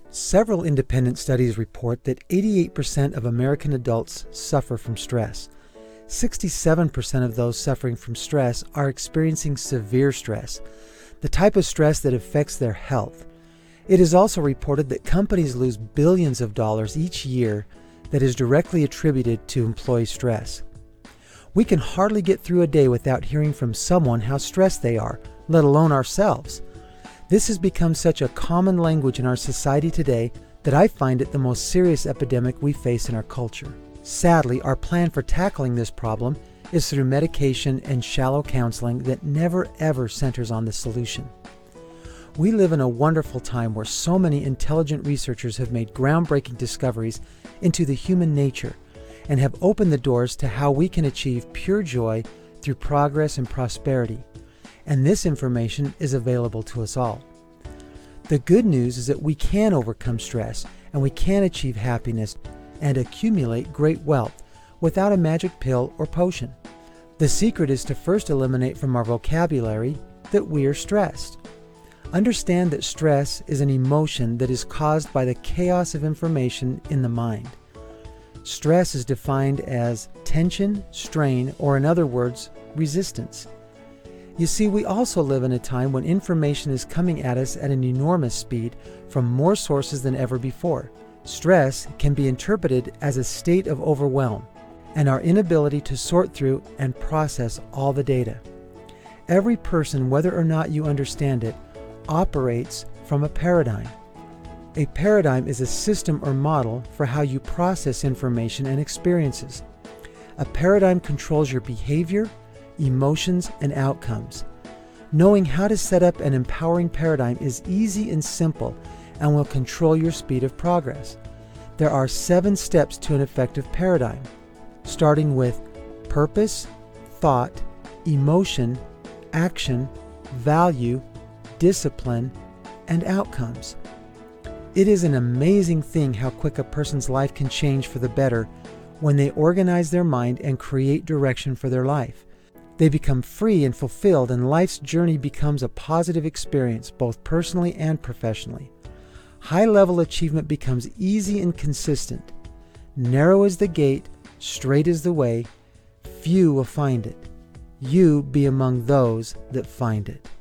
Several independent studies report that 88% of American adults suffer from stress. 67% of those suffering from stress are experiencing severe stress, the type of stress that affects their health. It is also reported that companies lose billions of dollars each year that is directly attributed to employee stress. We can hardly get through a day without hearing from someone how stressed they are, let alone ourselves. This has become such a common language in our society today that I find it the most serious epidemic we face in our culture. Sadly, our plan for tackling this problem is through medication and shallow counseling that never ever centers on the solution. We live in a wonderful time where so many intelligent researchers have made groundbreaking discoveries into the human nature and have opened the doors to how we can achieve pure joy through progress and prosperity. And this information is available to us all. The good news is that we can overcome stress and we can achieve happiness and accumulate great wealth without a magic pill or potion. The secret is to first eliminate from our vocabulary that we are stressed. Understand that stress is an emotion that is caused by the chaos of information in the mind. Stress is defined as tension, strain, or in other words, resistance. You see, we also live in a time when information is coming at us at an enormous speed from more sources than ever before. Stress can be interpreted as a state of overwhelm and our inability to sort through and process all the data. Every person, whether or not you understand it, operates from a paradigm. A paradigm is a system or model for how you process information and experiences. A paradigm controls your behavior, emotions, and outcomes. Knowing how to set up an empowering paradigm is easy and simple and will control your speed of progress. There are 7 steps to an effective paradigm, starting with purpose, thought, emotion, action, value, discipline, and outcomes. It is an amazing thing how quick a person's life can change for the better when they organize their mind and create direction for their life. They become free and fulfilled, and life's journey becomes a positive experience, both personally and professionally. High-level achievement becomes easy and consistent. Narrow is the gate, straight is the way, few will find it. You be among those that find it.